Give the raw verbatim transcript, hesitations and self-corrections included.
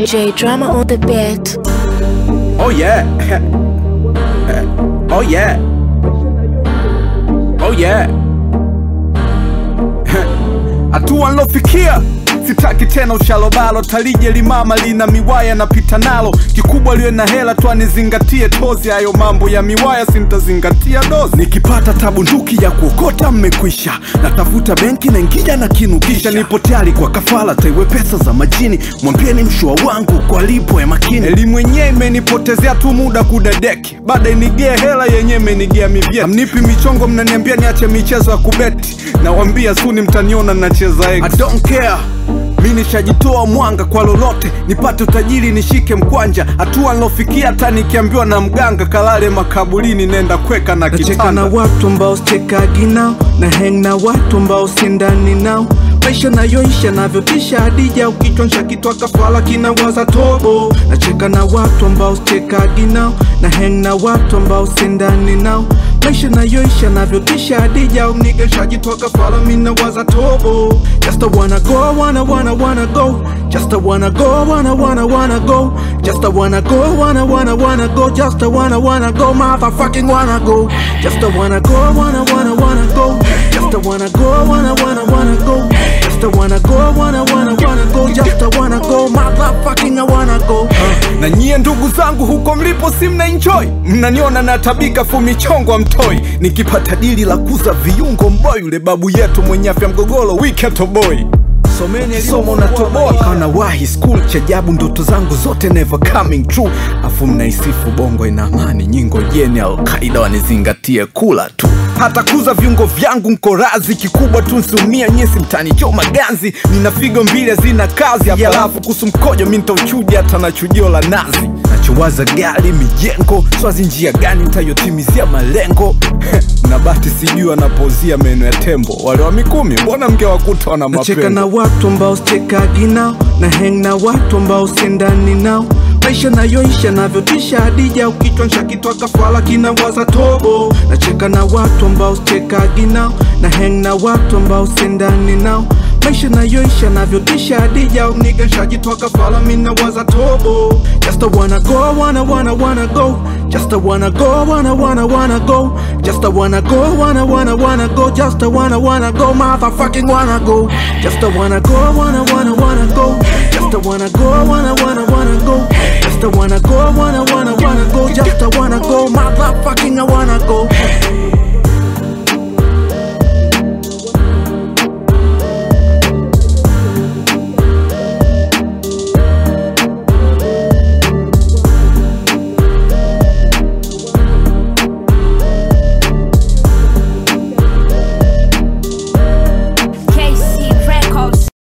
J Drama on the beat. Oh yeah. Oh yeah. Oh yeah. Hatua nilofikia sitaki tena uchalobalo, talije limama lina miwaya na pita nalo, kikubwa liwe na hela tu anizingatie tozi, hayo mambo ya miwaya sintazingatia dozi. Nikipata tabunduki ya kuokota mmekwisha, natafuta benki na ingia na kinukisha, nipo tayari kwa kafala taiwe pesa za majini, mwambieni mshua wangu kwa lipo ya makini. Elimu yenyewe imenipotezea tu muda kudadeki, baada inigea hela yenyewe imenigea mivyeti. Amnipi michongo mnaniambia niache michezo ya kubeti, nawambia suni mtaniona nacheza X. I don't care, mimi nishajitoa mwanga kwa lolote, nipate utajiri nishike mkwanja. Hatua nilofikia hata nikiambiwa na mganga kalale makaburini nenda kweka na kitanda. Nacheka na watu ambao sichekagi nao, na hang na watu ambao sindani nao, maisha nayoisha navyotisha hadija, ukichonsha kitwa kafala kinawaza tobo. Nacheka na watu ambao sichekagi nao, na hang na watu ambao sindani nao, maisha nayoisha navyotisha hadija, unigesha jitwa kafala minawaza tobo. Just a wanna go, wanna wanna wanna go, just a wanna go, wanna wanna wanna go, just a wanna go, wanna wanna wanna go, just a wanna wanna go, motherfucking wanna go, just a wanna go, wanna wanna wanna go, just a wanna go, wanna wanna wanna go, just a wanna go, wanna wanna wanna go, just a wanna go, motherfucking I wanna go. uh. Na nyie ndugu zangu huko mlipo si mna enjoy, mnaniona natabika fumichongo amtoi, nikipata dili la kuza viungo mboy, yule babu yetu mwenye afya mgogolo wiketo boy. Someni somo na toboa kana wahi school, chajabu ndoto zangu zote never coming true. Afu mnaisifu bongo ina amani, nyingo jeni Al-Qaeda wanizingatie kula tu. Hata kuza viungo vyangu mkorazi, kikubwa tu nsumia nyesi mtani choma ganzi. Nina figo mbili zina kazi, alafu kusu mkojo minta uchuji hata na chujio la nazi. Nachowaza gari mijengo, swazi njia gani nitayotimizia malengo. Nabati sijui anapozia meno ya tembo, wale wa mikumi mbona mngewakuta wana mapengo. Nacheka na watu ambao sichekagi nao, na hang na watu ambao sindani nao, maisha nayoisha navyotisha hadija, ukichonsha kitwa kafala kinawaza tobo. Nacheka na watu ambao sichekagi nao, na hang na watu ambao sindani nao, maisha nayoisha navyotisha hadija, unigesha jitwa kafala minawaza tobo. Just a wanna go, wanna wanna wanna go, just a wanna go, wanna wanna wanna go, just a wanna go, wanna wanna wanna go, just a wanna wanna go, motherfucking wanna go, just a wanna go, wanna wanna wanna go, just a wanna go, wanna wanna wanna go, just a wanna go, wanna wanna wanna go, just a wanna go, motherfucking I wanna go.